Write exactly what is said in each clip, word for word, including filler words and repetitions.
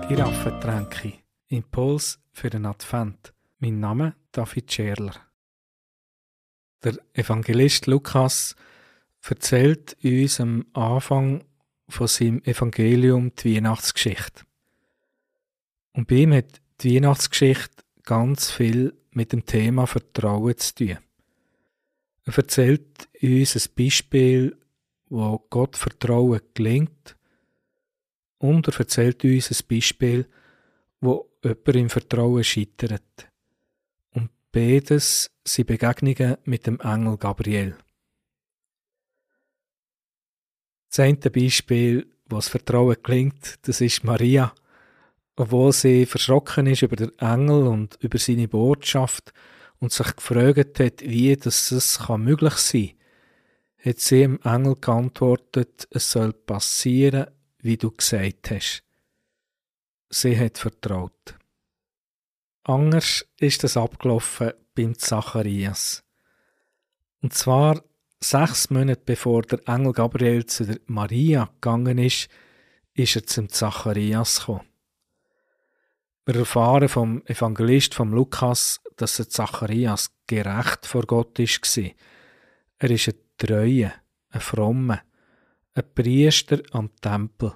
in Affentränke. Impuls für den Advent. Mein Name David Scherler. Der Evangelist Lukas erzählt uns am Anfang von seinem Evangelium die Weihnachtsgeschichte. Und bei ihm hat die Weihnachtsgeschichte ganz viel mit dem Thema Vertrauen zu tun. Er erzählt uns ein Beispiel, wo Gott Vertrauen gelingt, und er erzählt uns ein Beispiel, wo jemand im Vertrauen scheitert. Und beides sind Begegnungen mit dem Engel Gabriel. Das eine Beispiel, wo das Vertrauen gelingt, das ist Maria. Obwohl sie verschrocken ist über den Engel und über seine Botschaft und sich gefragt hat, wie das möglich sein kann, hat sie dem Engel geantwortet, es soll passieren, wie du gesagt hast. Sie hat vertraut. Anders ist es abgelaufen beim Zacharias. Und zwar sechs Monate bevor der Engel Gabriel zu der Maria gegangen ist, ist er zum Zacharias gekommen. Wir erfahren vom Evangelist vom Lukas, dass der Zacharias gerecht vor Gott war. Er ist ein treuer, ein frommer, ein Priester am Tempel.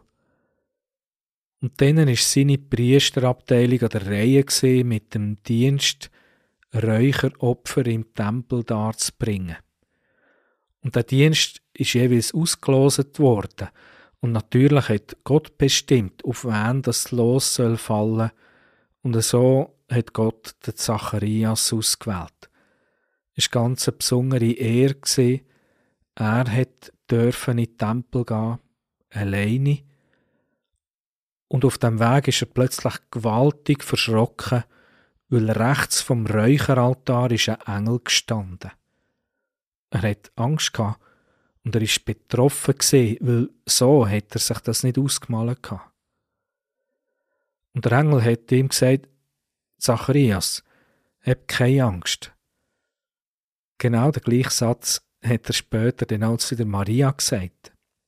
Und dann war seine Priesterabteilung an der Reihe mit dem Dienst, Räucheropfer im Tempel darzubringen. Und der Dienst ist jeweils ausgelost worden. Und natürlich hat Gott bestimmt, auf wen das Los soll fallen. Und so hat Gott den Zacharias ausgewählt. Es war ganz eine besondere Ehre. Er hat dürfen in den Tempel gehen, alleine. Und auf dem Weg ist er plötzlich gewaltig verschrocken, weil rechts vom Räucheraltar ist ein Engel gestanden. Er hat Angst gehabt und er war betroffen gewesen, weil so hat er sich das nicht ausgemalt gehabt. Und der Engel hat ihm gesagt, Zacharias, hab keine Angst. Genau den gleichen Satz hat er später dann auch zu der Maria gesagt.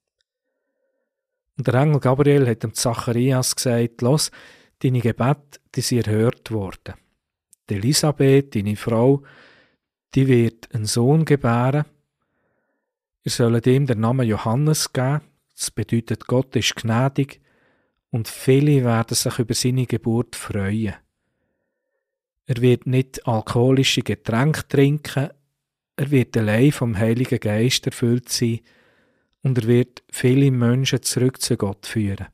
Und der Engel Gabriel hat dem Zacharias gesagt, los, deine Gebete, die sind erhört worden. Die Elisabeth, deine Frau, die wird einen Sohn gebären. Ihr sollt ihm den Namen Johannes geben. Das bedeutet, Gott ist gnädig. Und viele werden sich über seine Geburt freuen. Er wird nicht alkoholische Getränke trinken, er wird allein vom Heiligen Geist erfüllt sein und er wird viele Menschen zurück zu Gott führen.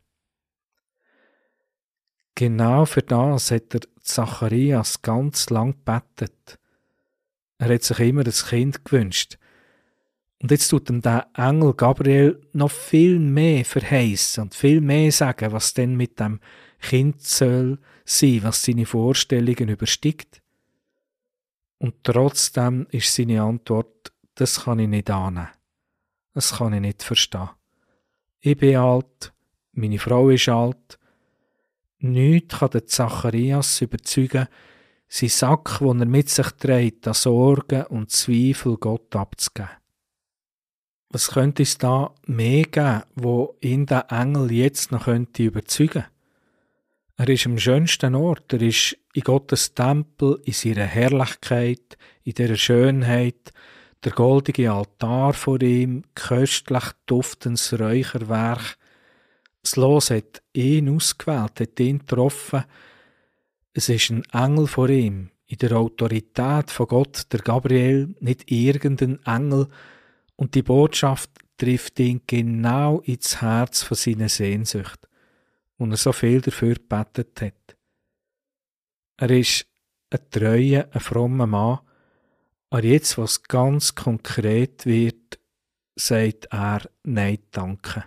Genau für das hat der Zacharias ganz lang gebetet. Er hat sich immer ein Kind gewünscht. Und jetzt tut ihm der Engel Gabriel noch viel mehr verheißen und viel mehr sagen, was denn mit dem Kind soll sein, was seine Vorstellungen übersteigt. Und trotzdem ist seine Antwort, das kann ich nicht annehmen. Das kann ich nicht verstehen. Ich bin alt, meine Frau ist alt. Nichts kann den Zacharias überzeugen, seinen Sack, den er mit sich trägt, an Sorgen und Zweifel Gott abzugeben. Was könnte es da mehr geben, wo ihn der Engel jetzt noch könnte überzeugen? Er ist am schönsten Ort, er ist in Gottes Tempel, in seiner Herrlichkeit, in dieser Schönheit, der goldige Altar vor ihm, köstlich duftendes Räucherwerk. Das Los hat ihn ausgewählt, hat ihn getroffen. Es ist ein Engel vor ihm, in der Autorität von Gott, der Gabriel, nicht irgendein Engel. Und die Botschaft trifft ihn genau ins Herz von seiner Sehnsucht, und er so viel dafür gebetet hat. Er ist ein treuer, ein frommer Mann, aber jetzt, was ganz konkret wird, sagt er Nein, danke.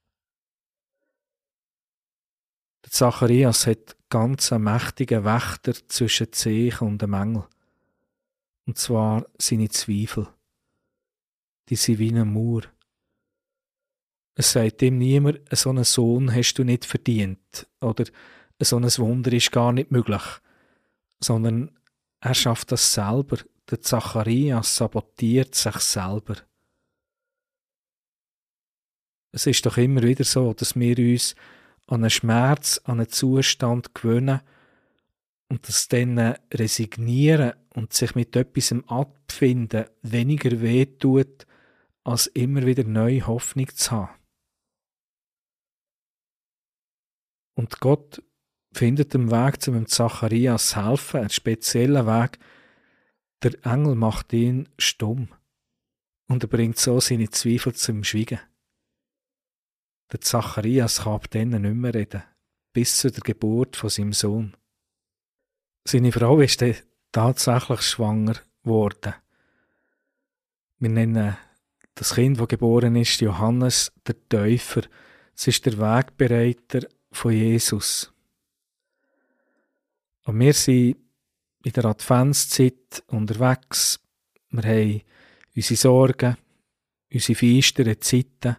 Der Zacharias hat ganz einen mächtigen Wächter zwischen sich und dem Engel, und zwar seine Zweifel. Die sind wie eine Mauer. Es sagt ihm niemand, so einen Sohn hast du nicht verdient oder so ein Wunder ist gar nicht möglich, sondern er schafft das selber. Der Zacharias sabotiert sich selber. Es ist doch immer wieder so, dass wir uns an einen Schmerz, an einen Zustand gewöhnen und das dann resignieren und sich mit etwas abfinden weniger wehtut, als immer wieder neue Hoffnung zu haben. Und Gott findet den Weg zu dem Zacharias helfen, einen speziellen Weg. Der Engel macht ihn stumm und er bringt so seine Zweifel zum Schweigen. Der Zacharias kann ab dann nicht mehr reden, bis zu der Geburt von seinem Sohn. Seine Frau ist dann tatsächlich schwanger geworden. Wir nennen das Kind, das geboren ist, Johannes der Täufer. Es ist der Wegbereiter von Jesus. Und wir sind in der Adventszeit unterwegs. Wir haben unsere Sorgen, unsere finsteren Zeiten.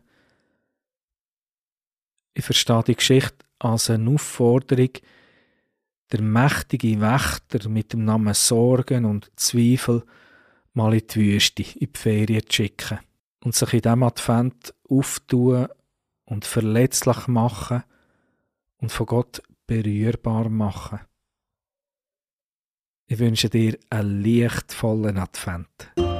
Ich verstehe die Geschichte als eine Aufforderung, der mächtige Wächter mit dem Namen Sorgen und Zweifel mal in die Wüste, in die Ferien zu schicken und sich in diesem Advent auftun und verletzlich machen und von Gott berührbar machen. Ich wünsche dir einen lichtvollen Advent.